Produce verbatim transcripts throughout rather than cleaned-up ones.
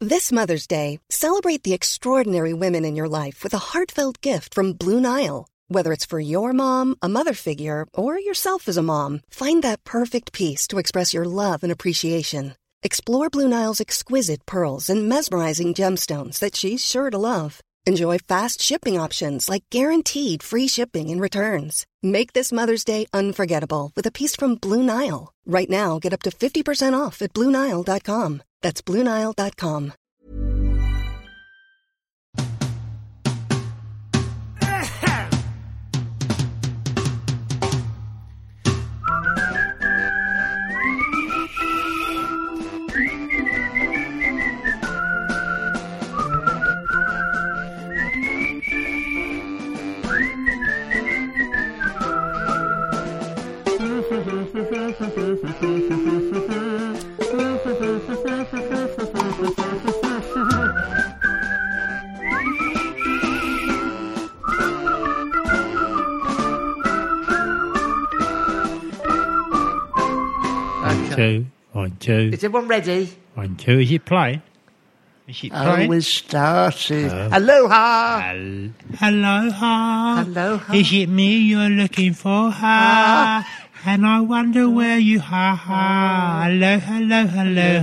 This Mother's Day, celebrate the extraordinary women in your life with a heartfelt gift from Blue Nile. Whether it's for your mom, a mother figure, or yourself as a mom, find that perfect piece to express your love and appreciation. Explore Blue Nile's exquisite pearls and mesmerizing gemstones that she's sure to love. Enjoy fast shipping options like guaranteed free shipping and returns. Make this Mother's Day unforgettable with a piece from Blue Nile. Right now, get up to fifty percent off at Blue Nile dot com. That's Blue Nile dot com. Two, one, two. Is everyone ready? One, two. Is it playing? Is it playing? Oh, we started. Oh. Aloha. Hel- Aloha. Aloha. Is it me you're looking for? Ha. And I wonder where you ha ha. Hello, hello, hello,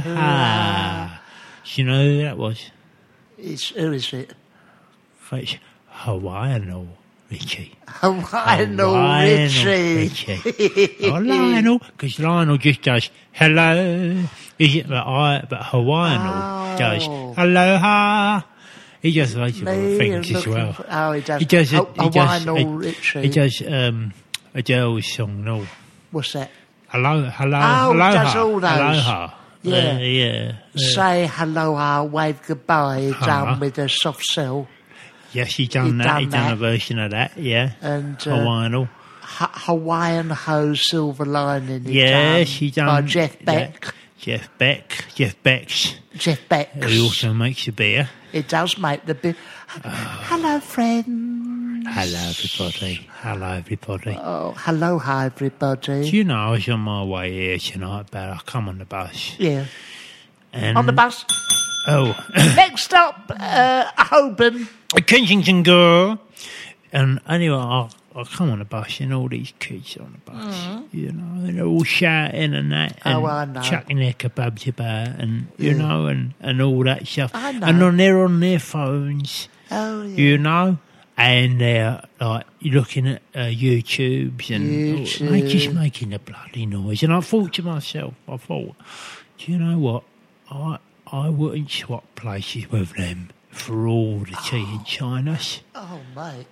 ha. Do you know who that was? It's, who is it? It's Hawaiian Richie. Hawaiian Richie. Richie. Oh, Lionel, because Lionel just does hello. Is it that I? But Hawaiian Oh. does aloha. He does loads of Me, other things as looking well. for- oh, he does. He does. Ha- He does. Hawaiian He, Richie. he does um, Adele's song. No, What's that? hello, hello, Oh, he aloha, does all those. aloha. Yeah. Uh, yeah. Uh, Say aloha, wave goodbye, Uh-huh. done with a soft cell. yes, he done he that. done He done that. a version of that. Yeah. And uh, Hawaiian. Ha- Hawaiian Ho Silver Lining. he Yes, done he done by Jeff yeah. Beck. Jeff Beck. Jeff Beck's. Jeff Beck. Who also makes the beer. It does make the beer. Hello, friends. Hello, everybody. Hello, everybody. Oh, hello, hi, everybody. Do you know, I was on my way here tonight, but I come on the bus. Yeah. And On the bus. Oh, Next stop, uh, Holborn. Kensington Girl. And anyway, I, I come on the bus and all these kids on the bus, you know, and they're all shouting and that, and Oh, I know. chucking their kebabs about, and you know, and, and all that stuff. I know. And on they're on their phones, Oh, yeah. you know, and they're like looking at uh, YouTubes and YouTube. they just making a bloody noise. And I thought to myself, I thought, do you know what? I I wouldn't swap places with them for all the tea in China's. Oh, mate.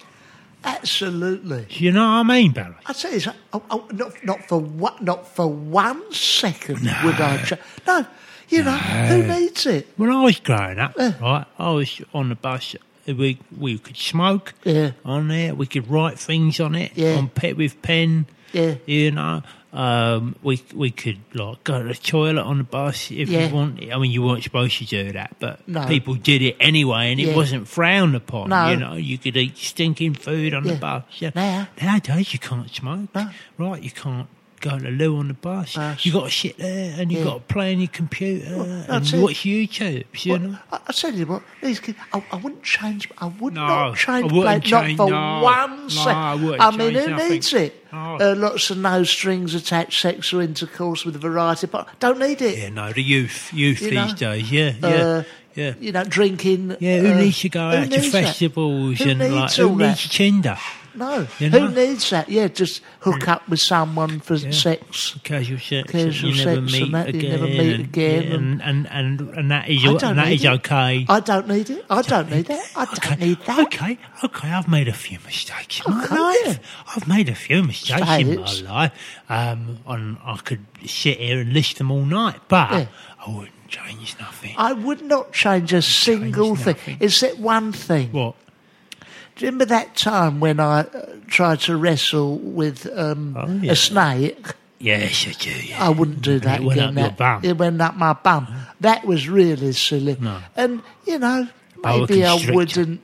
Absolutely. Do you know what I mean, Barry? I tell you, something, oh, oh, not not for what, not for one second would I. Try. No, you know who needs it? When I was growing up, Yeah. right, I was on the bus. We we could smoke Yeah. on there. We could write things on it Yeah. on pet with pen. Yeah. You know, um, we we could like go to the toilet on the bus if Yeah. you wanted. I mean, you weren't supposed to do that, but No. people did it anyway, and Yeah. it wasn't frowned upon. No. You know, you could eat stinking food on Yeah. the bus. Yeah. Now. Nowadays, you can't smoke. No. Right, you can't go to the loo on the bus. Bus. You got to sit there and you Yeah. got to play on your computer that's and it. watch YouTube. You Well, know. I, I tell you what, these kids, I, I wouldn't change. I would No, not change. I wouldn't play, change- not for no, one no, second. I wouldn't I mean, change who nothing. needs it? No. Uh, lots of no strings attached sexual intercourse with a variety, but don't need it. Yeah, no, the youth, youth You these know, days. Yeah, yeah, Uh, yeah. You know, drinking. Yeah, who uh, needs to go who out to needs that? festivals Who and needs like all who that? needs Tinder? No, You who know? needs that? Yeah, just hook up with someone for sex. Casual sex, Casual and you never sex meet and that, you again, never meet and, again yeah, and, and and and that is I don't and that need is it. okay. I don't need it. I don't need that. I don't Okay, need that. okay, okay. I've made a few mistakes in Okay, my life. yeah. I've made a few mistakes in my Mistakes. life. Um, and I could sit here and list them all night, but Yeah. I wouldn't change nothing. I would not change a single thing, nothing. except one thing. What? Do you remember that time when I uh, tried to wrestle with um, Oh, yeah. a snake? Yes, I do. Yeah. I wouldn't do that It went again. up your that, bum. It went up my bum. That was really silly. No. And, you know, Boa maybe I constrictor. wouldn't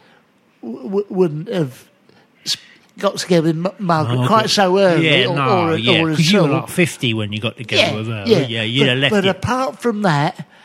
w- wouldn't have s- got together with M- Margaret Oh, quite but- so early. Yeah, or, no, or, yeah. or Because at you were all. like fifty when you got together yeah, with her. yeah. yeah, you'd but, have left but it. apart from that,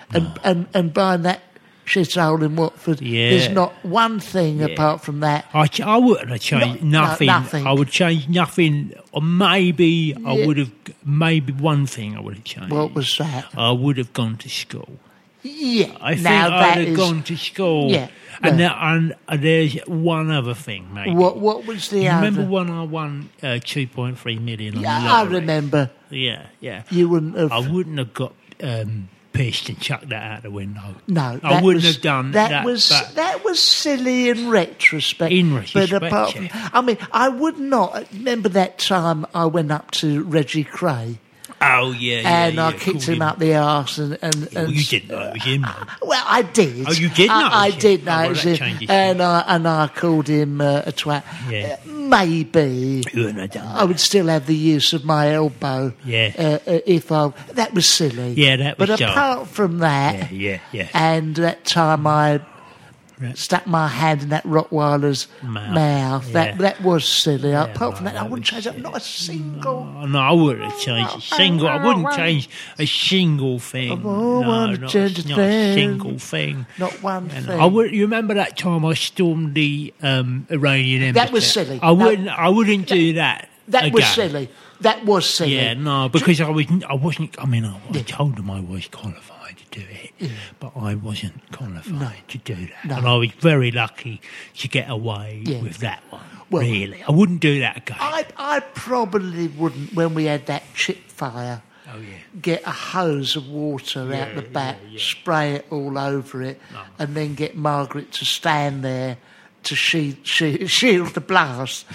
and, and, and buying that shithole in Watford. Yeah. There's not one thing Yeah. apart from that. I, ch- I wouldn't have changed No, no, nothing. nothing. I would change nothing, or maybe I Yeah. would have, maybe one thing I would have changed. What was that? I would have gone to school. Yeah. I think now I'd that have is, gone to school. Yeah, And, yeah. there, and, and there's one other thing, mate. What, what was the You other? remember when I won uh, two point three million on Yeah, the I lottery? remember. Yeah, yeah. You wouldn't have. I wouldn't have got um, pissed and chucked that out the window. No, I that wouldn't was, have done that. that, was but- that was silly in retrospect. In but retrospect, apart from, yeah. I mean, I would not remember that time I went up to Reggie Cray Oh, yeah, yeah, and yeah. I kicked called him up the arse and and, Well, and you didn't know it was him, though. Well, I did. Oh, you did know it I, I was him? did Oh, know well, it was that him, changes and I and I called him uh, a twat. Yeah. Uh, maybe. You wouldn't have done I that. would still have the use of my elbow. Yeah. Uh, uh, if I that was silly. Yeah, that was But dumb. apart from that, Yeah, yeah, yeah. and that time I Right. stuck my hand in that Rottweiler's Mouth. mouth, that Yeah. that was silly. Yeah, apart from no, that, I that wouldn't was change it. Not a single. Oh, no, I wouldn't have changed a single. I wouldn't change a single thing. Oh, no, wouldn't not, change a not a thing. single thing. Not one And thing. I would. You remember that time I stormed the um, Iranian embassy? That was silly. I No. wouldn't. I wouldn't do that. That again. was silly. That was silly. Yeah, no, because I was. I wasn't. I mean, I, I told them I was qualified to do it, but I wasn't qualified to do that, No. and I was very lucky to get away Yeah. with that one. Well- really, I wouldn't do that again. I I probably wouldn't when we had that chip fire. oh yeah. Get a hose of water out the back, spray it all over it, and then get Margaret to stand there to she, she, shield the blast.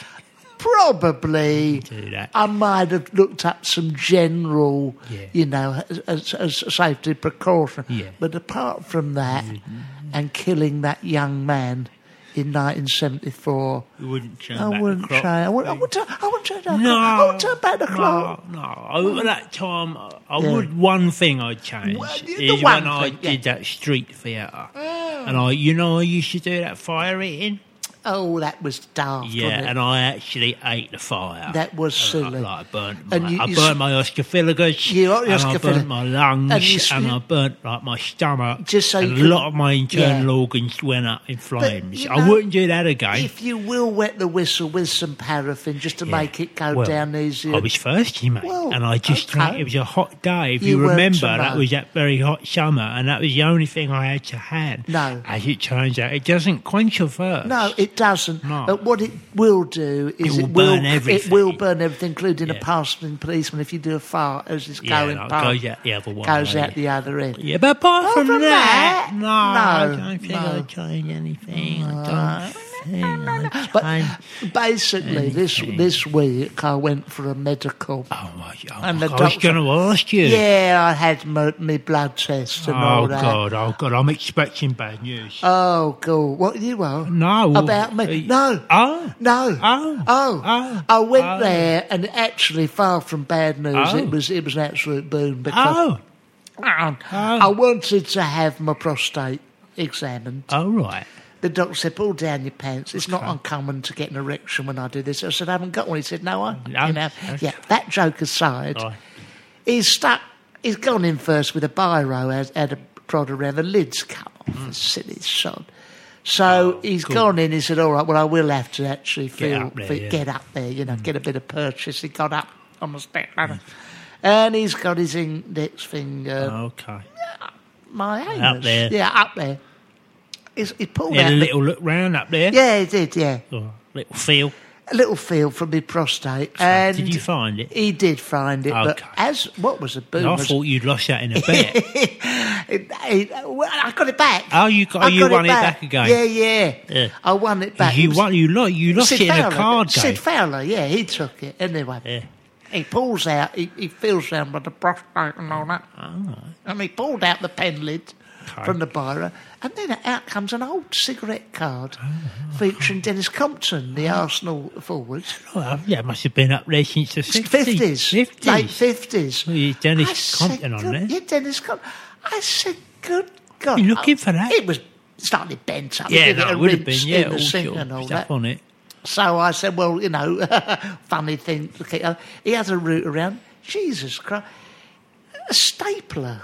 Probably, Do that. I might have looked up some general, Yeah. you know, as, as a safety precaution. Yeah. But apart from that, and killing that young man in nineteen seventy-four, You wouldn't turn I back wouldn't the clock. try. I wouldn't. I wouldn't. turn- I wouldn't turn back. No, I wouldn't turn back the clock. No, no. Over that time, I I Yeah. would. One thing I'd change Well, the is one when I thing, did yeah. that street theatre, and I, you know, I used to do that fire eating. Oh, that was daft. Yeah, wasn't it? and I actually ate the fire. That was And I- silly. Like, I burnt my, And you- I you burnt s- my oscophagus, You ate your and I oscophagus. burnt my lungs, And you and, s- I burnt like my stomach. Just so you and could- a lot of my internal Yeah. organs went up in flames. you I know, wouldn't do that again. If you will wet the whistle with some paraffin just to Yeah. make it go Well, down easier. I was thirsty, mate, Well, and I just okay. drank. It was a hot day, if You you, weren't remember. to That know. was that very hot summer, and that was the only thing I had to have. No. As it turns out, it doesn't quench your thirst. No, it doesn't. No. But what it will do is It will it will burn everything. It will burn everything, including a Yeah. passing policeman. If you do a fart as it's Yeah, going no, it past, goes out the other one. goes way. out the other end. Yeah, but apart Apart from, from that, that, no, no, I don't think no. I'd change anything. I don't think I'd But change. basically, this anything. this week I went for a medical. Oh, my, oh, And the I was doctor- going to ask you. Yeah, I had my, my blood test and all Oh, that. God, oh, God, I'm expecting bad news. Oh, God. What you are? no. About me? Uh, No. Oh. No. Oh. Oh. Oh. I went Oh. there, and actually, far from bad news, Oh. it was it was an absolute boon because Oh. um, Oh. I wanted to have my prostate examined. Oh, right. The doctor said, "Pull down your pants. It's not Okay. uncommon to get an erection when I do this." I said, "I haven't got one." He said, "No, I." No. You know, yeah. That joke aside, Right. he's stuck. He's gone in first with a biro, had, had a prod around the lids cut off. The silly sod. So he's cool. gone in. He said, "All right, well, I will have to actually feel up there, fe- yeah. get up there. You know, get a bit of purchase." He got up on the step ladder, and he's got his index finger, Okay. my anus, Up there. yeah, up there. He's, he pulled Had out. a the- little look round up there. yeah, he did. Yeah, Oh, little feel. a little feel from his prostate. And Did you find it? He did find it, but Okay. as what was a boom? I was- thought you'd lost that in a bet. it, it, well, I got it back. Oh, you got- I you got won it back again? Yeah, yeah, Yeah. I won it back. you It was- won. You lost. You lost Sid it in a Fowler, card Sid game. Fowler, yeah, he took it anyway. Yeah. He pulls out. He, he feels down by the prostate and all that, and he pulled out the pen lid Okay. from the biro, and then out comes an old cigarette card Oh, featuring Dennis Compton, the Arsenal forward. Oh, yeah, it must have been up there since the Fifties, Fifties. late fifties. Well, you- Dennis I said, Compton on good- there. Yeah, Dennis Compton. I said, "Good God!" You looking for that? It was slightly bent up. Yeah, Give no, it a it would have rinse been. Yeah, in the all sink sort and of all stuff that. on it. So I said, "Well, you know, funny thing. to keep- uh, He has a route around. Jesus Christ, a stapler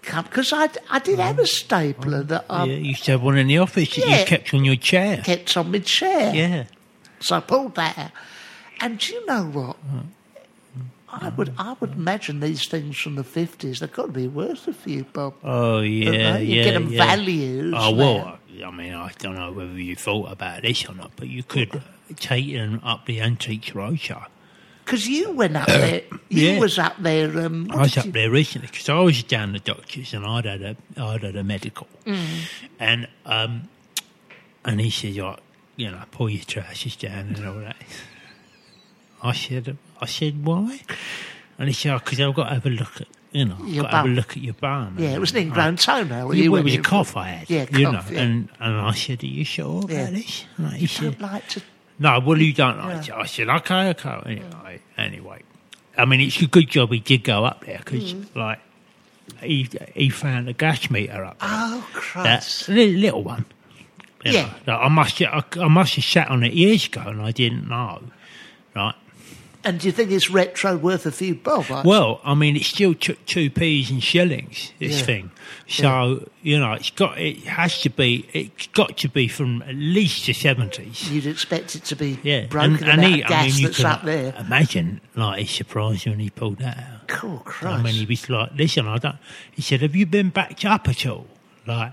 come because I, I did have a stapler that I Yeah, you used to have one in the office that Yeah. you kept on your chair. kept on my chair. Yeah. So I pulled that out. And do you know what? I would I would imagine these things from the fifties, they've got to be worth a few bob. Oh, yeah, Don't they? You yeah, get them yeah. values. Oh, now. well, I mean, I don't know whether you thought about this or not, but you could take them up the Antiques Roadshow. Because you went up there. You Yeah. was up there. Um, what I was did up you- there recently because I was down the doctors and I'd had a, I'd had a medical. Mm. And um, and he said, like, you know, pull your trousers down and all that. I said, I said, why? And he said, because I've got to have a look at, you know, Your got to have a bum. look at your bum. Yeah, it was an ingrown toenail. Well, You it went was a in- cough I had, Yeah, you cough, know. yeah. And, and I said, are you sure about Yeah. this? And he said, Don't like to. no, well, you don't like it. I said, okay, okay. Anyway, anyway, I mean, it's a good job he did go up there because, Mm. like, he he found a gas meter up there. Oh, That Christ. little, little one. you Yeah. know, that I must, I, I must have sat on it years ago and I didn't know, right? And do you think it's retro worth a few bob? I- Well, I mean, it still took two p's and shillings. This Yeah. thing, so you know, it's got, it has to be, it's got to be from at least the seventies. You'd expect it to be Yeah, broken and, and about he, gas I mean, you that's can up there. imagine, like, he's surprised when he pulled that out. Cool, Christ. I mean, he was like, "Listen, I don't." He said, "Have you been backed up at all?" Like,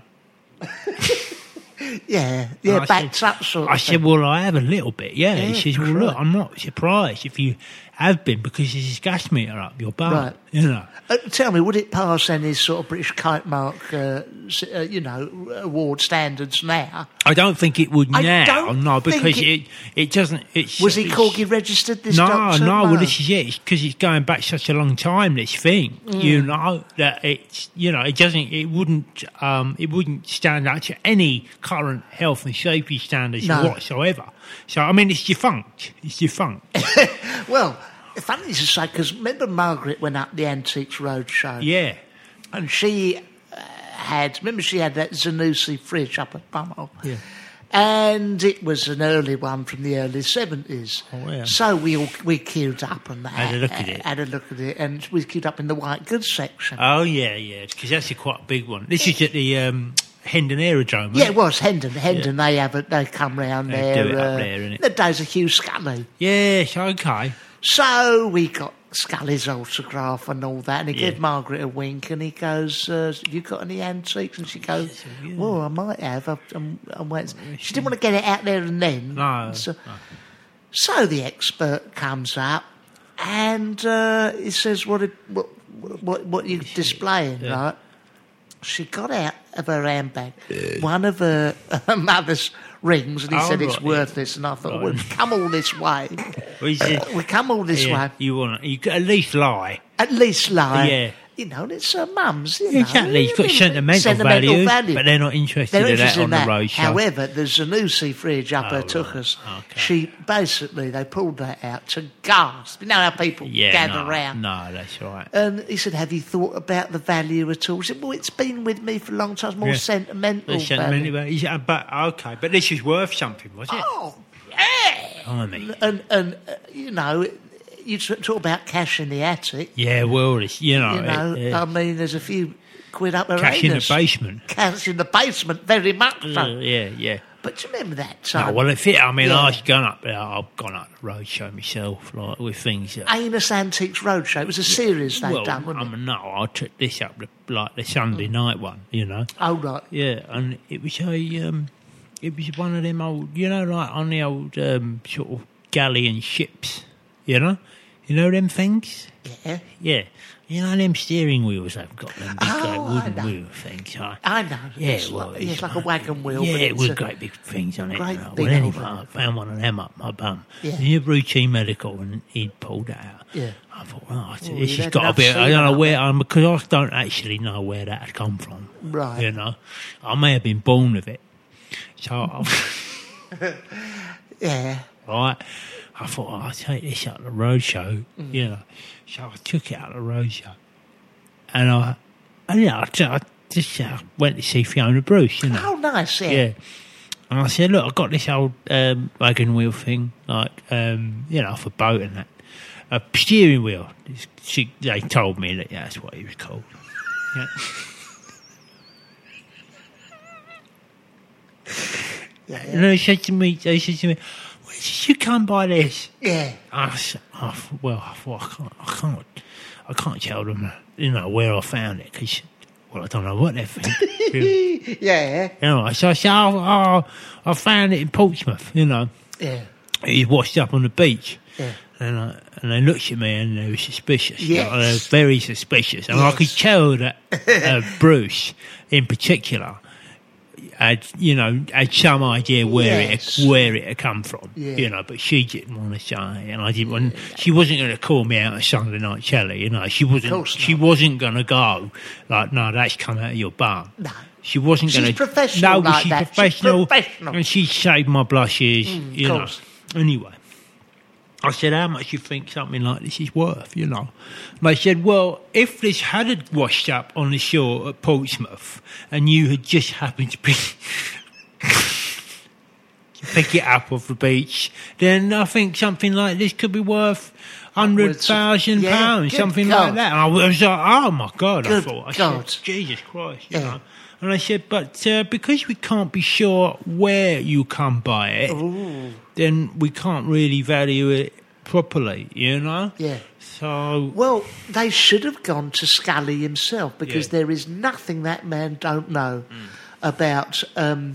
yeah, yeah, I backed said- up sort I of said, thing. "Well, I have a little bit." Yeah, Yeah, he says, "Well, look, right. I'm not surprised if you have been because there's this gas meter up your bum." Right. You know, Uh, tell me, would it pass any sort of British kite mark, uh, s- uh, you know, award standards now? I don't think it would I now. don't No, think because it- it it doesn't. It's Was he it's- corgi registered, this No, doctor? no, well, this is it. Because it's going back such a long time. This thing, Mm. you know, that it's, you know, it doesn't, it wouldn't, um, it wouldn't stand up to any current health and safety standards No. whatsoever. So, I mean, it's defunct. It's defunct. Well, funny to say, because remember Margaret went up the Antiques Roadshow? Yeah, And she uh, had, remember she had that Zanussi fridge up at Bumhole? Yeah. And it was an early one from the early seventies. Oh, yeah. So we all, we queued up and that. Had a look at it. Had a look at it, and we queued up in the white goods section. oh yeah, yeah. Because that's a quite big one. This is at the um, Hendon Aerodrome. yeah, isn't it was Hendon. Hendon, they have it. They come round They there. do it up uh, there, innit? The days of Hugh Scully. Yes, okay. So we got Scully's autograph and all that, and he Yeah. gave Margaret a wink, and he goes, uh, "Have you got any antiques?" And she goes, "Well, I might have. I'm, I'm, I'm waiting." She didn't want to get it out there and then. No, So, so the expert comes up, and uh, he says, "What, it- what, what, what are you displaying?" Right? She got out of her handbag one of her, her mother's rings, and he Oh, said it's right. worthless. And I thought, Right. "Well, we've come all this way. Well, he said, We've come all this yeah, way. you want you could at least lie. At least lie." Yeah. You know, and it's her mum's, you know. Exactly, it's got sentimental, Sentimental value, value. but they're not interested They're in interested that in on that. the roadshow. However, the Zanussi fridge up Oh, her right. tuchus, Okay. she basically, they pulled that out to gasp. You know how people yeah, gather no, round. No, that's right. And he said, "Have you thought about the value at all?" She said, "Well, it's been with me for a long time. It's more Yeah. sentimental It's value." sentimental value. Yeah, but okay, but this is worth something, was it? Oh, yeah. I mean, And, and uh, you know, you t- talk about cash in the attic. yeah, well, it's, you know, You know, it, uh, I mean, there's a few quid up her cash in the anus. basement. Cash in the basement, very much so. Uh, yeah, yeah. But do you remember that time? No, well, if it, I mean, Yeah. I've gone up there. I've gone up the roadshow myself, like with things. That, Anus Antiques Roadshow. It was a series they'd well, done, I wasn't it? mean, no, I took this up the, like the Sunday night one, you know. Oh, right. Yeah, and it was a, um, it was one of them old, you know, like on the old um, sort of galleon ships, you know, you know them things. Yeah. Yeah, you know them steering wheels they've got, them big Oh, great I wooden know. weel things. Right? I know. Yeah, it's well, like, it's like a wagon wheel. Yeah, but it it's was a- great big things on it. great you know. big Well, anyway, old one. I found one of them up my bum. Yeah. In a routine medical, and he'd pulled it out. Yeah. I thought, oh, I said, Well, this you'd has had got to enough be. I semen don't know up where I'm because I don't actually know where that had come from. Right. You know, I may have been born with it. So, I, Yeah. right. I thought, oh, I'll take this out of the roadshow, Mm. you know. So I took it out of the roadshow. And I, and yeah, I, t- I just uh, went to see Fiona Bruce, you know. Oh, nice. Yeah. Yeah. And I said, look, I've got this old um, wagon wheel thing, like, um, you know, for boat and that. A steering wheel. She, they told me that yeah, that's what it was called. Yeah. Yeah. And they said to me, they said to me, where did you come by this? Yeah. I said, oh, well, I thought, I can't, I can't, I can't tell them, you know, where I found it because, well, I don't know what they think. Yeah. You know, so I said, oh, oh, I found it in Portsmouth, you know. Yeah. He washed up on the beach. Yeah. And, I, and they looked at me and they were suspicious. Yes. You know, they were very suspicious. And Yes. I could tell that uh, Bruce, in particular, had, you know, had some idea where Yes. it where it had come from. Yeah. You know, but she didn't want to say, and I didn't want. She wasn't going to call me out on Sunday Night Telly. You know, she wasn't. course She not. wasn't going to go like, no, that's come out of your bum. No. She wasn't She's going to. professional No, but like she's that. She's professional. professional. And she saved my blushes. Mm, you know. course. Anyway. I said, how much do you think something like this is worth, you know? And they said, well, if this had washed up on the shore at Portsmouth and you had just happened to pick, to pick it up off the beach, then I think something like this could be worth one hundred thousand Yeah, pounds, good something God. like that. And I was like, oh, my God, I Good thought. I God. said, Jesus Christ, you Yeah. know. And I said, but uh, because we can't be sure where you come by it, Ooh. then we can't really value it properly, you know? Yeah. So, Well, they should have gone to Scully himself because Yeah. there is nothing that man don't know about um,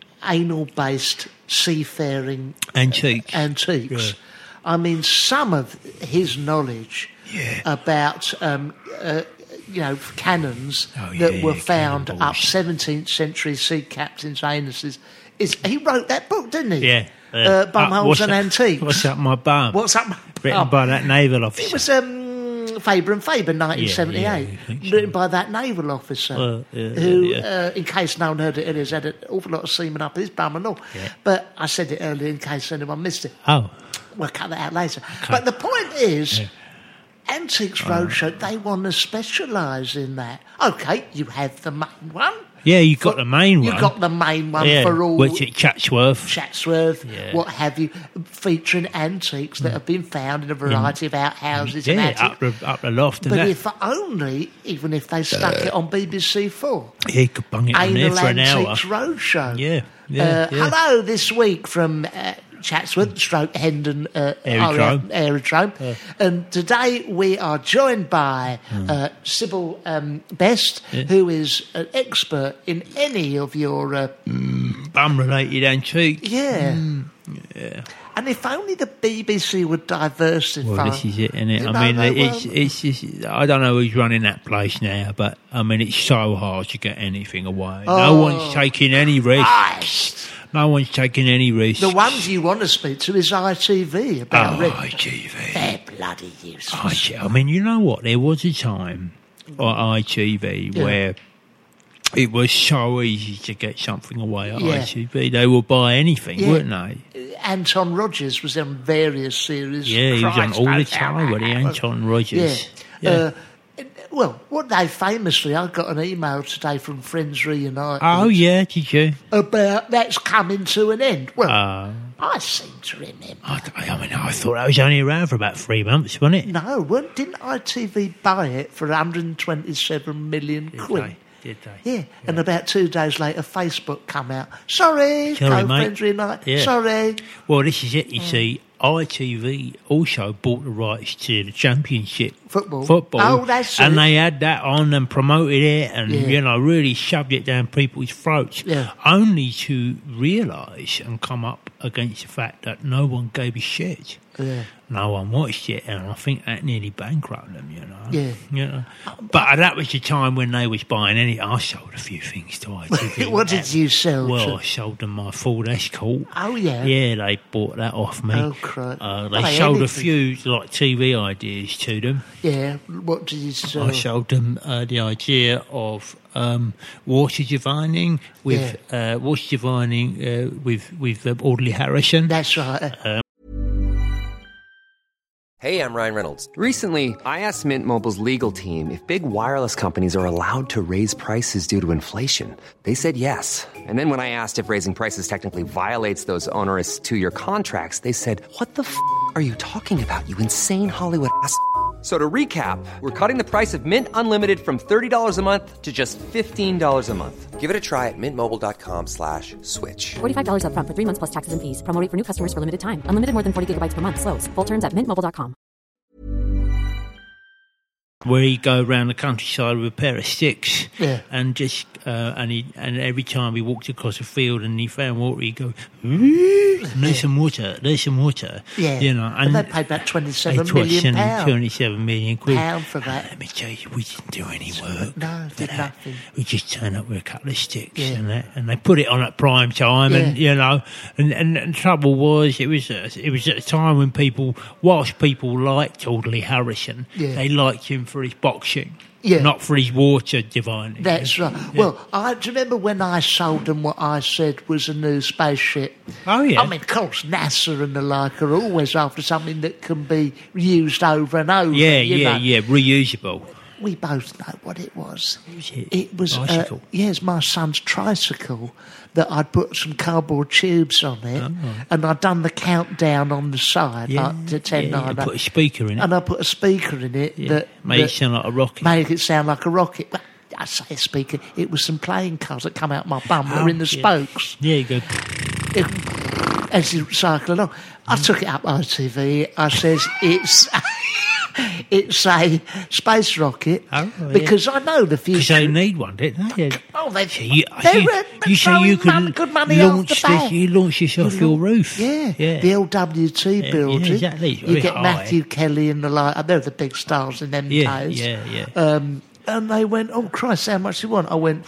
anal-based seafaring antiques. antiques. Yeah. I mean, some of his knowledge Yeah. about, um, uh, you know, cannons Oh, that yeah, were found cannonballs. up seventeenth century sea captains' anuses. Is he wrote that book, didn't he? yeah. Uh, Bumholes what's and that- Antiques. What's up my bum? What's up? Written Oh. by that naval officer. It was um, Faber and Faber, nineteen seventy-eight, Yeah, yeah, I think so. written by that naval officer, Well, yeah, who, yeah, yeah. Uh, in case no one heard it, has had an awful lot of semen up his bum and all. Yeah. But I said it earlier in case anyone missed it. Oh, We'll cut that out later. But the point is, Yeah. Antiques Roadshow, they want to specialise in that. Okay, you have the main one. yeah, you got For- the main you one. got the main one yeah, for all which at Chatsworth. Chatsworth, Yeah. what have you, featuring antiques that have been found in a variety of outhouses and yeah, attics. up the, up the loft and But that. if only, even if they stuck it on B B C Four, yeah, you could bung it on there Anal for an hour. Antiques Roadshow. Yeah, yeah, Uh, yeah. Hello, this week from uh, Chatsworth, stroke Hendon uh, Aerodrome. Aerodrome. And today we are joined by uh, Sybil um, Best, who is an expert in any of your... Uh, Bum-related antiques. yeah. Yeah. And if only the B B C would diversify. Well, this is it, isn't it? You I know, mean, they it's won't- it's just, I don't know who's running that place now, but I mean, it's so hard to get anything away. No Oh. one's taking any risks. Christ. No one's taking any risks. The ones you want to speak to is I T V about oh, Rick. I T V. They're bloody useless. I T V. I mean, you know what? There was a time on I T V Yeah. where it was so easy to get something away at Yeah. I T V. They would buy anything, Yeah. wouldn't they? Anton Rogers was on various series. Yeah, he was on Christ all the knows how time with the that was. Anton Yeah. Rogers. Yeah. Uh, well, what they famously, I got an email today from Friends Reunited oh, yeah, did you? about that's coming to an end. Well, Uh, I seem to remember. I, I mean, I thought that was only around for about three months, wasn't it? No, weren't- didn't I T V buy it for one hundred twenty-seven million Did quid? they? Did they? Yeah. and about two days later, Facebook come out. Sorry, Sorry, go mate. Friends Reunited. Yeah. Sorry. Well, this is it. You see, I T V also bought the rights to the Championship Football. Football, Oh, that's and it. they had that on and promoted it, and Yeah. you know, really shoved it down people's throats. Yeah. Only to realise and come up against the fact that no one gave a shit. Yeah. No one watched it, and I think that nearly bankrupted them, you know. Yeah. You know. But that was the time when they was buying any. I sold a few things to I T V. What did you sell? Well, to? I sold them my Ford Escort. Oh, yeah. Yeah, they bought that off me. Oh, crap. Uh, they Buy sold a anything. few like T V ideas to them. Yeah. What did you sell? I sold them uh, the idea of um, water divining with uh, water divining uh, with with uh, Audley Harrison. That's right. Hey, I'm Ryan Reynolds. Recently, I asked Mint Mobile's legal team if big wireless companies are allowed to raise prices due to inflation. They said yes. And then when I asked if raising prices technically violates those onerous two-year contracts, they said, "What the f*** are you talking about, you insane Hollywood ass?" So to recap, we're cutting the price of Mint Unlimited from thirty dollars a month to just fifteen dollars a month. Give it a try at mintmobile.com slash switch. forty-five dollars up front for three months plus taxes and fees. Promo rate for new customers for limited time. Unlimited more than forty gigabytes per month. Slows full terms at mint mobile dot com. Where he'd go around the countryside with a pair of sticks, Yeah. and just uh, and he and every time he walked across a field and he found water, he'd go, "Ooh, there's some water, there's some water." Yeah. You know, And they paid about twenty-seven they million twenty- pounds. twenty-seven million quid. Pound for that. Let me tell you, we didn't do any work. No, for did that. nothing. We just turned up with a couple of sticks, Yeah. and that, and they put it on at prime time, and Yeah. you know, and, and, and the trouble was, it was a, it was at a time when people, whilst people liked Audley Harrison, Yeah. they liked him for his boxing. Yeah. Not for his water divining. That's right. Well, I do you remember when I sold them what I said was a new spaceship. Oh, yeah. I mean, of course, NASA and the like are always after something that can be used over and over. Yeah, you yeah, know. yeah, reusable. We both know what it was. was it? It was, uh, Bicycle? yes, my son's tricycle that I'd put some cardboard tubes on it, and I'd done the countdown on the side, Oh. Yeah, like to ten, yeah, nine, you put a speaker in it. and I put a speaker in it Yeah, that made it that sound like a rocket. Made it sound like a rocket. But I say a speaker. It was some playing cards that come out my bum. that Oh, were in the yeah. spokes. Yeah, you go. It, as you cycle along, I took it up O T V. I says it's it's a space rocket Oh, yeah. because I know the Because future. they need one, didn't they? Yeah. Oh, they, So you, they're, you, uh, you say throwing you could mon- good money launch off the this, bat. you launch this off your roof. Yeah, yeah. the L W T Yeah, building. yeah, exactly. It's You very get high. Matthew Kelly and the like. They're the big stars in them Yeah, days. yeah, yeah. Um, and they went, "Oh Christ, how much do you want?" I went,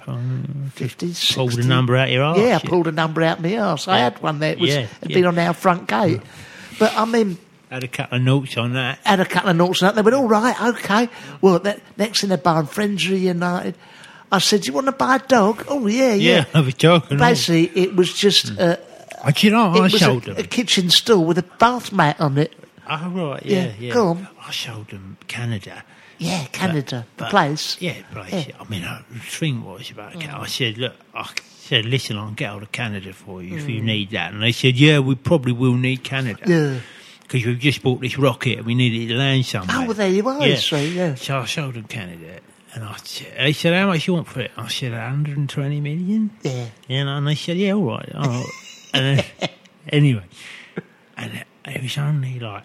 fifty, sixty. Pulled a number out your arse. Yeah, I pulled a number out my arse. I had one there. It was Yeah, had yeah. been on our front gate. But I mean, Had a couple of notes on that. had a couple of noughts and that. They went, all right, okay. Well, that, next thing they're buying Friends Reunited. I said, do you want to buy a dog? Oh, yeah, Yeah, yeah. I was joking. Basically, it was just uh, I, do you know, it I was showed a, them. a kitchen stool with a bath mat on it. Oh, right, yeah, Yeah, yeah. go on. I showed them Canada. Yeah, Canada, the But- place. Yeah, place. Yeah. I mean, uh, the thing was about Canada. I said, look, I said, listen, I'll get out of Canada for you if you need that. And they said, yeah, we probably will need Canada. Mm. Yeah. Because we've just bought this rocket and we needed to land somewhere. Oh, well, there you are, Yeah. so, yeah. So I showed them Canada. And I said, they said, how much you want for it? I said, one hundred twenty million. Yeah. You know, and they said, yeah, all right. Oh. and then, anyway, and it, it was only like,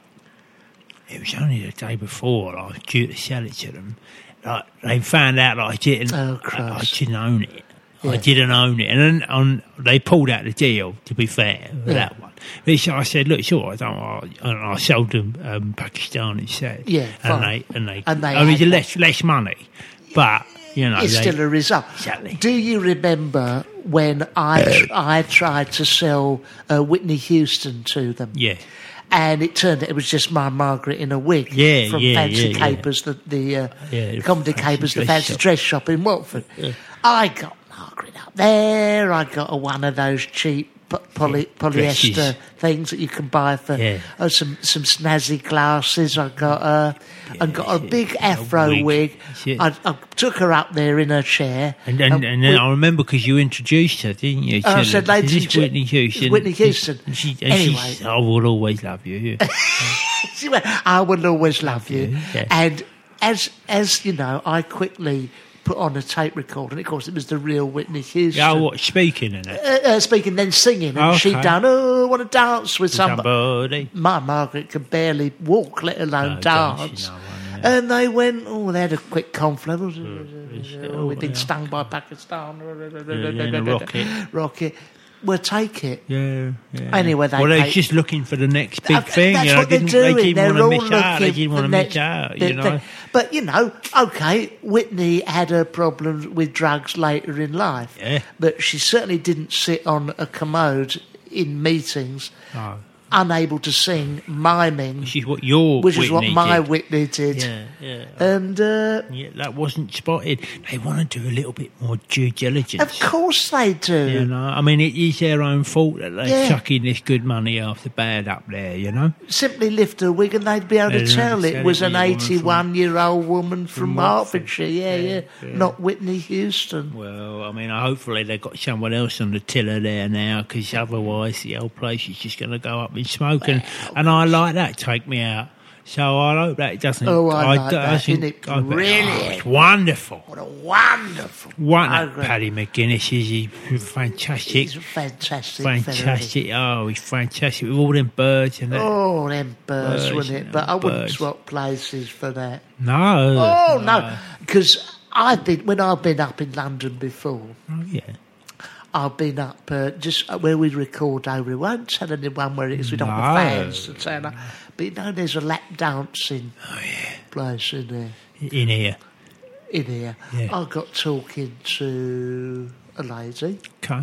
it was only the day before I was due to sell it to them. Like, they found out that I didn't, Oh, I, I Christ. didn't own it. I Yeah. didn't own it. And then on, they pulled out the deal, to be fair, with Yeah. that one. But so I said, look, it's all right. Don't worry. And I sold them um, Pakistani set. Yeah, and fine. they, and they, And they I mean, had less, less money. But, you know, It's they, still a result. Exactly. Do you remember when I I tried to sell uh, Whitney Houston to them? yeah. And it turned out it was just my Margaret in a wig Yeah, from yeah, Fancy yeah, yeah. Capers, the, the, uh, Yeah, the comedy fancy capers, the dress fancy shop. dress shop in Watford. I got Margaret up there. I got a, one of those cheap po- poly, polyester Dresses. things that you can buy for Yeah. uh, some some snazzy glasses. I got uh, I got a yeah, big a afro wig. wig. That's it. I, I took her up there in her chair. And, and, and then I remember because you introduced her, didn't you? Oh, I To said, the- ladies this and gen- Whitney Houston. Whitney Houston. And she, and Anyway. she said, I will always love you. She went, I will always love you. you, yeah. And as as you know, I quickly put on a tape recorder, and of course it was the real Whitney Houston. Yeah, what, speaking in it? Uh, uh, speaking, then singing, and Okay. she'd done, oh, I want to dance with somebody. Somebody. My Margaret could barely walk, let alone No, dance. don't you know, I know. And they went, oh, they had a quick conflict. oh, Oh, we've been yeah. stung by Pakistan. in a rocket. Rocket. Well, take it. Yeah, yeah. Anyway, they well, they're paid- just looking for the next big Uh, thing. That's you know, what they're didn't, doing. They didn't They're want all to miss out. They looking didn't want to for miss the- out, the- you know. the- But, you know, okay, Whitney had her problems with drugs later in life. Yeah. But she certainly didn't sit on a commode in meetings, Oh. unable to sing, miming, Which is what your which is what Whitney my did. Whitney did. Yeah, yeah. And, uh, Yeah, that wasn't spotted. They want to do a little bit more due diligence. of course they do. You know, I mean, it is their own fault that they're Yeah. chucking this good money after bad up there, you know? Simply lift her wig and they'd be able to Yeah, tell tell it was it an was a woman from- eighty-one-year-old woman from, from Hertfordshire. Yeah, yeah, Yeah, yeah. Not Whitney Houston. Well, I mean, hopefully they've got someone else on the tiller there now, because otherwise the whole place is just going to go up in smoke. And, and I like that. Take me out. So I hope that doesn't. Oh, I like do- that. think- Isn't it I bet- brilliant? oh, it's wonderful. What a wonderful One that program. Paddy McGuinness is he's fantastic. He's a fantastic fella, isn't he? Fantastic. Oh, he's fantastic with all them birds and that. Oh, them birds, Birds, wouldn't you it? know, But I wouldn't birds. swap places for that. No. Oh, no. Because I've been, when I've been up in London before, Oh, yeah. I've been up uh, just where we record over. We won't tell anyone where it is. We don't want No. the fans to turn up. But you know, there's a lap dancing place in there. In here. In here. Yeah. I got talking to a lady, Okay.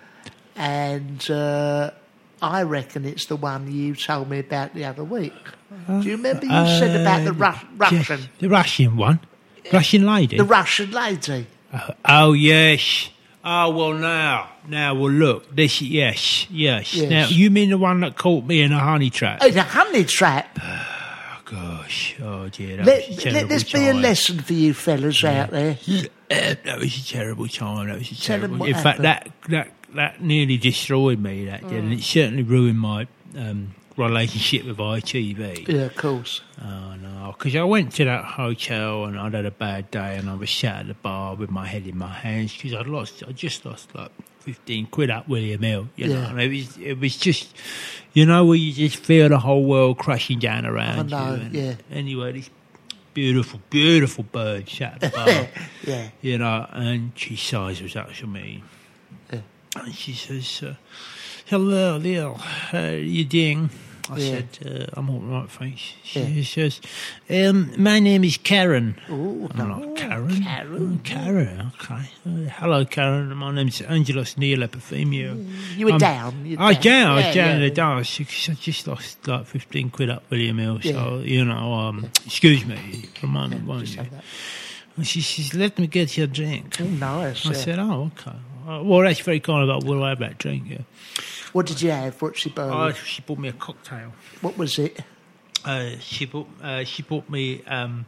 and uh, I reckon it's the one you told me about the other week. Do you remember you said about the Ru- Russian, Yes, the Russian one. Russian lady. the Russian lady? Oh, oh, yes. Oh, well, now. Now, well, look. This, yes, yes. Yes. Now, you mean the one that caught me in a honey trap? In a honey trap. Oh, gosh. Oh, dear. That Let, was a let terrible this be a time. lesson for you fellas out there. That was a terrible time. That was a Tell 'em terrible. what In fact, happened. that that that nearly destroyed me. That did, and it certainly ruined my um, relationship with I T V. Yeah, of course. Oh no, because I went to that hotel and I'd had a bad day, and I was sat at the bar with my head in my hands because I'd lost. I just lost like fifteen quid up William Hill. You know, Yeah. and it was it was just, you know, where you just feel the whole world crashing down around I know, you. And yeah. Anyway, this beautiful, beautiful bird sat at the bar. Yeah. You know, and she sighs was up to me. Yeah. And she says, uh, hello there, how you doing? I Yeah. said, uh, I'm all right, thanks. She Yeah. says, um, my name is Karen. Ooh, I'm no. like, Karen? Karen. Oh, Karen, okay. Uh, hello, Karen. My name's Angelos Neil Epifemio. You were Um, down. You were I was down, I was Yeah, down in yeah. the dance. I just lost like fifteen quid up William Hill. So, Yeah. you know, um, excuse me for a moment, won't Just you? say that. And she says, let me get you a drink. Oh, nice. I yeah. said, oh, okay. Uh, well, that's very kind of. Will I have that drink? Yeah. What did you have? What she bought? Oh, you? she bought me a cocktail. What was it? Uh, she bought. Uh, she bought me um,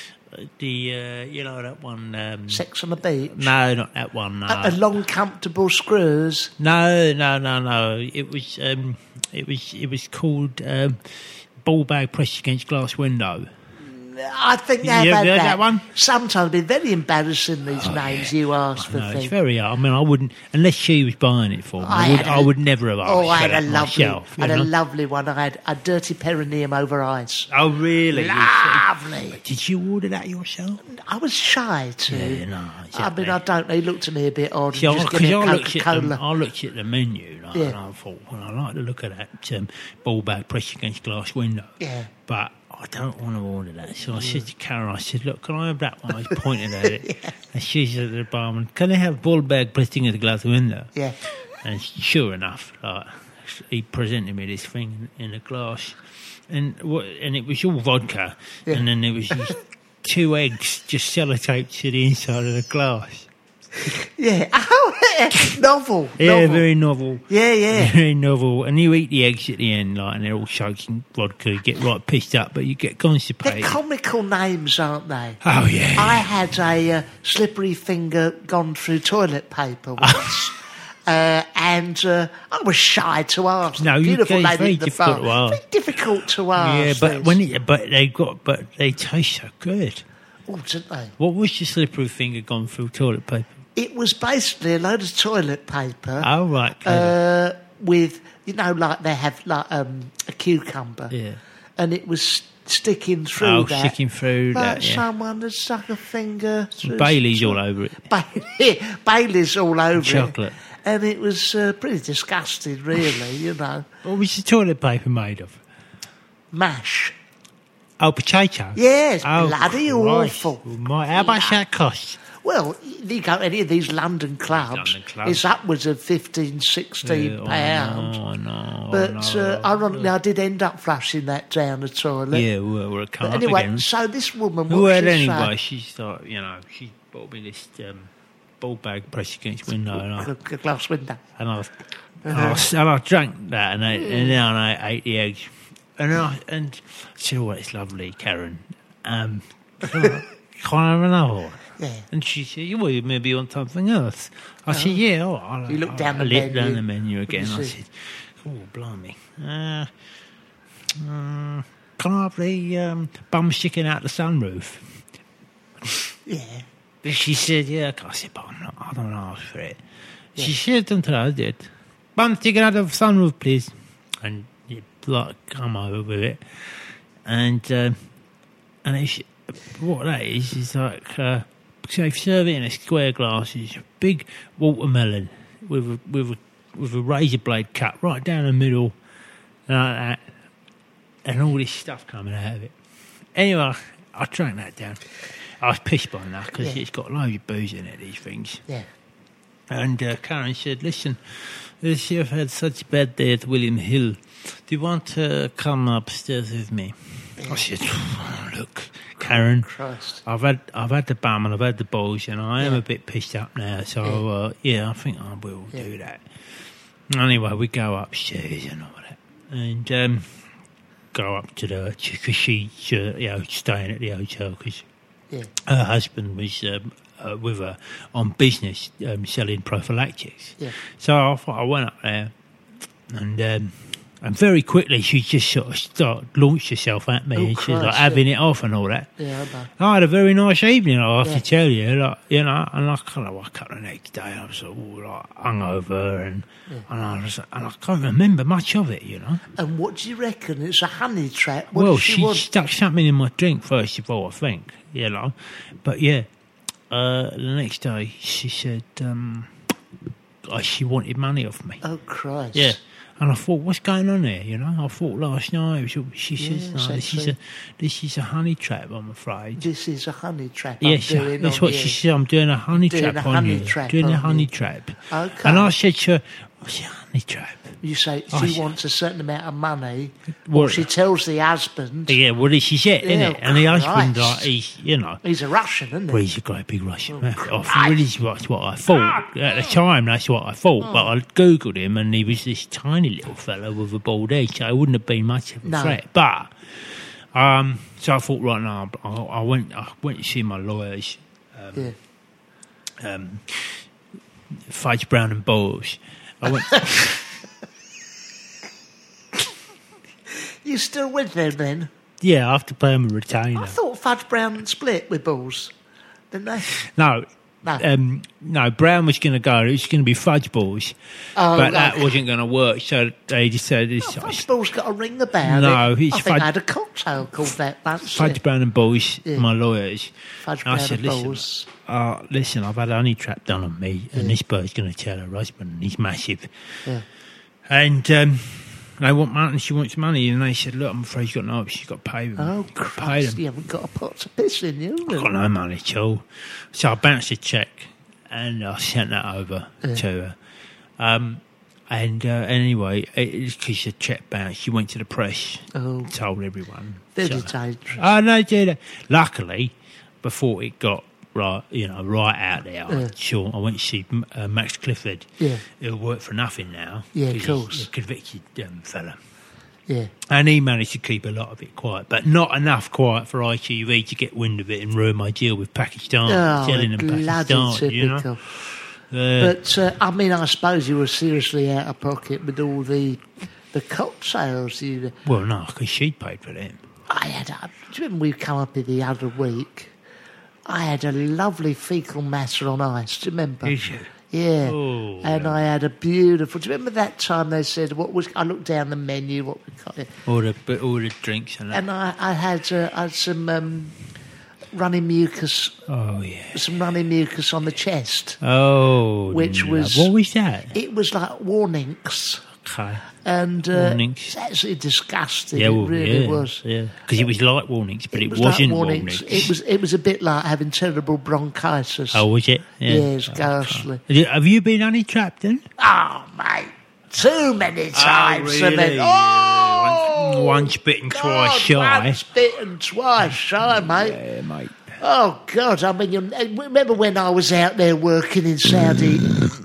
the. Uh, you know that one. Um, Sex on the beach? no, not that one. No. A, a long, comfortable screws? no, no, no, no. It was. Um, it was. It was called um, ball bag pressed against glass window. I think they've You had heard that. that one? Sometimes they're very embarrassing, these names you ask for No, it's things. very hard. I mean, I wouldn't unless she was buying it for me. I, I would. had I a- would never have asked Oh, I for had a that lovely, myself. I had you a know? lovely one. I had a dirty perineum over ice. Oh, really? Lovely. Did you order that yourself? I was shy to. Yeah, no, I exactly. mean, I don't know. He looked at me a bit odd. See, and just because give me I, a looked at Coca-Cola. the, I looked at the menu like, Yeah. and I thought, well, I like the look of that um, ball bag pressed against glass window. Yeah. But I don't want to order that. So I said to Karen, I said, look, can I have that one? I was pointing at it. Yeah. And she said to the barman, can I have ball bag pressed against the glass window? Yeah. And sure enough, like, he presented me this thing in a glass. And what, and it was all vodka. Yeah. And then there was these two eggs just sellotaped to the inside of the glass. Yeah. Oh, yeah. Novel. Yeah, novel. very novel. Yeah, yeah. Very novel. And you eat the eggs at the end, like, and they're all soaked in vodka. You get right pissed up, but you get They're constipated. comical names, aren't they? Oh, yeah. I had a uh, slippery finger gone through toilet paper once. Uh, and uh, I was shy to ask. No, The you beautiful can- it's lady very at the difficult bar. to ask. Very difficult to ask. yeah, but this. when it, but they got, but they taste so good. Oh, didn't they? What was your slippery finger gone through toilet paper? It was basically a load of toilet paper Oh, right. clever. uh, with, you know, like they have like um, a cucumber. Yeah. And it was sticking through Oh, that. sticking through but that, yeah. someone had stuck a finger through. Bailey's all over it. Bailey, Bailey's all over Chocolate. it. And it was uh, pretty disgusting, really, you know. What was the toilet paper made of? Mash. Oh, potato? Yes, Oh, bloody Christ. awful. My, how much that cost? Well, you go to any of these London clubs, London clubs. it's upwards of fifteen, sixteen Yeah, pounds. I know, I know, But I know. uh, ironically, I did end up flushing that down the toilet. Yeah, we're, we're But coming anyway, up again. so this woman, Well, what she anyway, say? she's thought, you know, she bought me this um, ball bag pressed against the window, and I, A glass window. and I, and I, and I drank that, and, I, and then I ate the eggs, and I and I said, "Oh, it's lovely, Karen. Um, can I can I have another one?" Yeah. And she said, "You well, maybe on something else." I said, "Yeah." Oh, I'll, You looked down I'll the look down menu. the menu What did again. you I see? said, "Oh, blimey." Uh, mm, can I have the um, bum sticking out the sunroof? Yeah. She said, yeah. I said, but I'm not, I don't ask for it. Yeah. She said, don't tell her I did. Bum sticking out the sunroof, please. And you like come over with it. And um, and it's, what that is, is like, uh, so they serve it in a square glass. It's a big watermelon with a, with a, with a razor blade cut right down the middle, like that. And all this stuff coming out of it. Anyway, I drank that down. I was pissed by that because yeah. it's got loads of booze in it, these things. Yeah. And uh, Karen said, listen, this year I've had such a bad day at William Hill. Do you want to come upstairs with me? Yeah. I said, oh, look, Karen, oh, I've had I've had the bum and I've had the balls and I am yeah. a bit pissed up now. So, yeah, uh, yeah I think I will yeah. do that. Anyway, we go upstairs and all that. And um, go up to the, because she's uh, you know, staying at the hotel because yeah. her husband was um, uh, with her on business um, selling prophylactics. Yeah. So I thought I went up there and um, and very quickly she just sort of start, launched herself at me oh, and Christ, she was like having yeah. it off and all that. Yeah, I know. I had a very nice evening, I have yeah. to tell you. Like, you know, and I kind of woke up the next day and I was all like hungover and, yeah. and, I was, and I can't remember much of it, you know. And what do you reckon? It's a honey trap. What well, does she, she want? stuck something in my drink first of all, I think, you know. But yeah, uh, the next day she said um, uh, she wanted money off me. Oh, Christ. Yeah. And I thought, what's going on here? You know, I thought last night she says, yes, no, this is a this is a honey trap. I'm afraid. This is a honey trap. Yes, I'm doing that's on what you. she said. I'm doing a honey doing trap a on honey you. Trap doing on a honey you. trap. Okay. And I said to her, what's a honey trap? You say I she said, wants a certain amount of money. Well, or she tells the husband. Yeah, well, this is it, isn't Yeah, it? And the husband, Christ. like, he's, you know. He's a Russian, isn't he? Well, he's a great big Russian. Oh, man. Christ. I really, that's what I thought. At the time, that's what I thought. Oh. But I Googled him, and he was this tiny little fella with a bald head, so it wouldn't have been much of a No. threat. But, um, so I thought, right now, I, I went I went to see my lawyers, um, Yeah. um, Fudge, Brown and Bowles. I went... You still with them then? Yeah, I have to pay him a retainer. I thought Fudge Brown split with Balls, didn't they? No. No. Um, no, Brown was going to go. It was going to be Fudge Balls, Oh, but right. that wasn't going to work. So they just said, this, Oh, Fudge Balls got a ring about No, it. it's I think Fudge- I had a cocktail called that once. Fudge, yeah. Brown and Balls, Yeah. my lawyers. Fudge, I Brown said, and listen, Balls. uh, listen, I've had a honey trap done on me, and this bird's going to tell her husband, and he's massive. Yeah. And um, they want money, she wants money, and they said, look, I'm afraid you've got no option, you've got to pay them. Oh, You've got to pay Christ, them. you haven't got a pot to piss in you. I've got no money at all. So I bounced a cheque and I sent that over Yeah. to her. Um, and uh, anyway, because the cheque bounced, she went to the press, Oh. told everyone. Very So- dangerous. Oh, no, did it. Luckily, before it got right, you know, right out there, Yeah. sure, I went to see uh, Max Clifford. Yeah. He'll work for nothing now. Yeah, of 'cause course. He's a convicted um, fella. Yeah. And he managed to keep a lot of it quiet, but not enough quiet for I T V to get wind of it and ruin my deal with Pakistan, Oh, selling them bloody Pakistan, typical. you know. Uh, But, uh, I mean, I suppose you were seriously out of pocket with all the the cocktails. You, well, no, because she paid for them. I had, a, do you remember we come up here the other week? I had a lovely fecal matter on ice. Do you remember? Did you? Yeah. Oh, and yeah. I had a beautiful. Do you remember that time they said what was? I looked down the menu. What we got? All the but all the drinks and that. And I, I had uh, I had some um, running mucus, Oh yeah. some running mucus on the chest. Oh, Which no. was- what was that? It was like warnings. Okay. And uh, Warnings. it's actually disgusting. Yeah, well, it really yeah, was. Yeah, because it was like warnings, but it, was wasn't like warnings. It was. It was a bit like having terrible bronchitis. Oh, was it? Yeah, it's ghastly. Have you- Have you been honey trapped then? Oh, mate, too many times. really? I mean, Yeah, oh, once- once bitten, God, twice shy. Once bitten, twice shy, mate. Yeah, mate. Oh God! I mean, you remember when I was out there working in Saudi,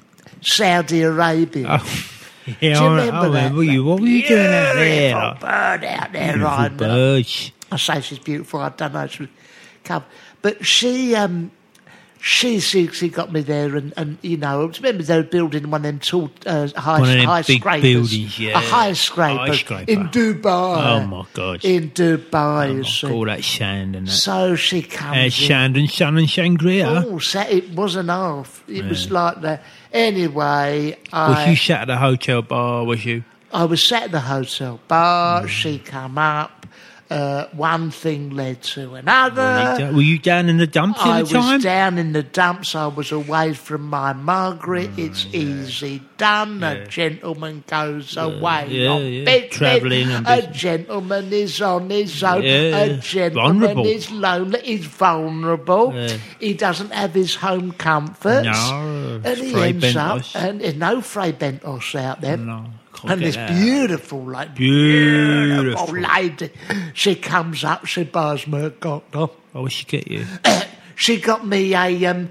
Saudi Arabia? Oh, yeah, Do you I, remember I that? remember you. What were you doing out there? Beautiful Like, bird out there, beautiful right? birds. I say she's beautiful. I don't know. She was come, but she um, she, she she got me there, and, and you know, remember they were building one of them tall uh, high, One of them high big scrapers, buildings, yeah. a high scraper, High scraper. in Dubai. Oh, my God. In Dubai, Oh, you my see. God, all that sand and that. So she comes Uh, in. sand and sun and sangria. Oh, so it wasn't half. It was like that. Anyway, Was I you sat at the hotel bar, was you? I was sat in the hotel bar. Mm. She come up. Uh, one thing led to another. Were you down in the dumps I at the time? was down in the dumps. I was away from my Margaret. Mm, it's easy done. A gentleman goes away yeah, on yeah. business. Travelling and A business. gentleman is on his own. Yeah, A gentleman vulnerable. is lonely. He's vulnerable. Yeah. He doesn't have his home comforts. No, and he Fray ends up. Bentos. And there's no Fray Bentos out there. No, can't And get this that. beautiful, like Beautiful. beautiful lady, she comes up, she buys me a cocktail. Oh, what she get you? She got me a um,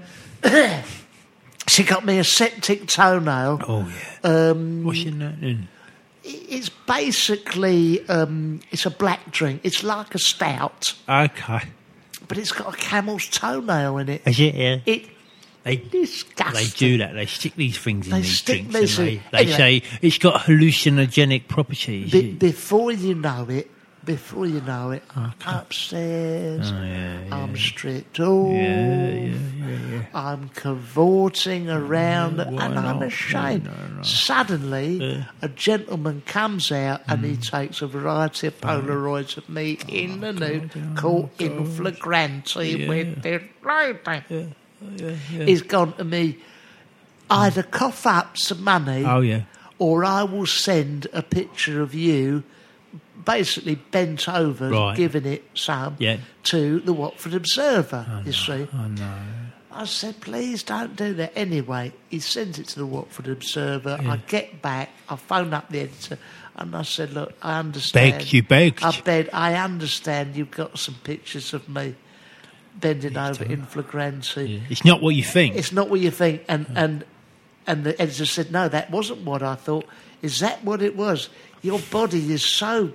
she got me a septic toenail. Oh, yeah. Um, What's in that then? It's basically um, it's a black drink. It's like a stout, Okay. but it's got a camel's toenail in it. Is it, yeah? It They, disgusting. they do that. They stick these things in They these stick drinks. these and in- they they anyway. say it's got hallucinogenic properties. Be- before you know it, before you know it, upstairs, Oh, yeah, yeah. I'm stripped off. Yeah, yeah, yeah, yeah. I'm cavorting around, Yeah, why and I'm not? ashamed. No, no, no. Suddenly, a gentleman comes out and he takes a variety of Polaroids of me in the nude, caught in flagrante Yeah. with this lady. Yeah, yeah. He's gone to me, either cough up some money, Oh, yeah. or I will send a picture of you basically bent over, Right. giving it some Yeah. to the Watford Observer, you see. Oh, no. I said, please don't do that. Anyway, he sends it to the Watford Observer. I get back, I phone up the editor, and I said, look, I understand. Begged, you begged. I begged, I understand you've got some pictures of me bending over in flagrante. It's not what you think. It's not what you think. And, and, and the editor said, no, that wasn't what I thought. Is that what it was? Your body is so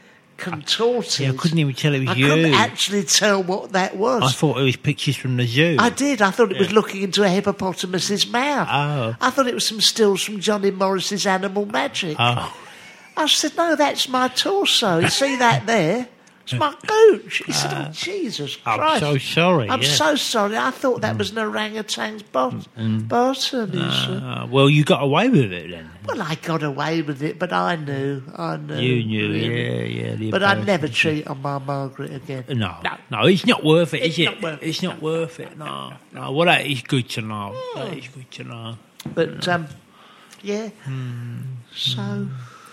contorted. Yeah, I couldn't even tell it was I you. couldn't actually tell what that was. I thought it was pictures from the zoo. I did. I thought it was looking into a hippopotamus's mouth. Oh. I thought it was some stills from Johnny Morris's Animal Magic. Oh. I said, no, that's my torso. You see that there? It's my gooch. He said, oh, Jesus I'm Christ. so sorry, I'm yeah. so sorry. I thought that was an orangutan's bot- bottom. he said. Uh, well, you got away with it then. Well, I got away with it, but I knew. I knew. You knew, really. yeah, yeah. the But I'd embarrassment. never cheat on my Margaret again. No, no, it's not worth it, It's is not it? worth it. It's not worth it. No, no. Well, that is good to know. That is good to know. But, um, yeah. Hmm. So,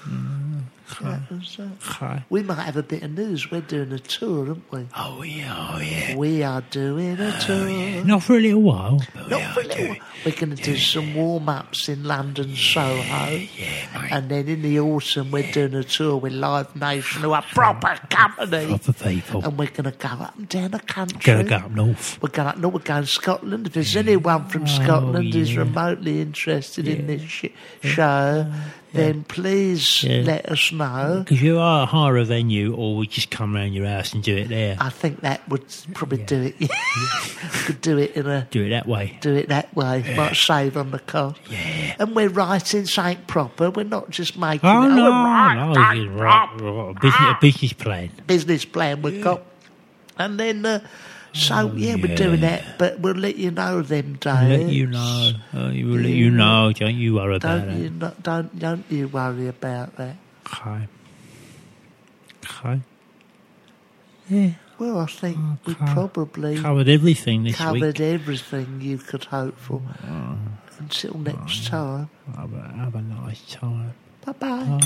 that was that. Okay. We might have a bit of news. We're doing a tour, aren't we? Oh yeah, oh yeah. We are doing a tour. Not for a little while. But we Not are for a little doing- while. We're going to do some warm-ups in London, Soho. Yeah, mate. And then in the autumn, we're doing a tour with Live Nation, who are proper company. Proper people. And we're going to go up and down the country. Gonna go up north. We're going, no, we're going to Scotland. If there's anyone from Scotland who's Oh, yeah. remotely interested in this sh- show, then please Yeah. let us know. Because you are hire a venue, or we just come round your house and do it there. I think that would probably do it. We could do it in a do it that way. do it that way. Might save on the cost. Yeah. And we're writing something proper. We're not just making Oh it. no, we're writing no, something it's right, proper. right. A business, a business plan. Business plan we've got. And then, uh, so yeah, we're doing that. But we'll let you know them days. Let you know. Uh, we will let you know. Don't you worry about Don't you it. not, don't don't you worry about that. Okay. Okay. Yeah. Well, I think we Okay. probably Covered everything this covered week. everything you could hope for. Until next time. Have a, have a nice time. Bye bye.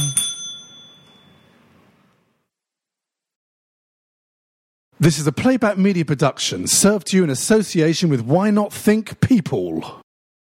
This is a Playback Media production served to you in association with Why Not Think People.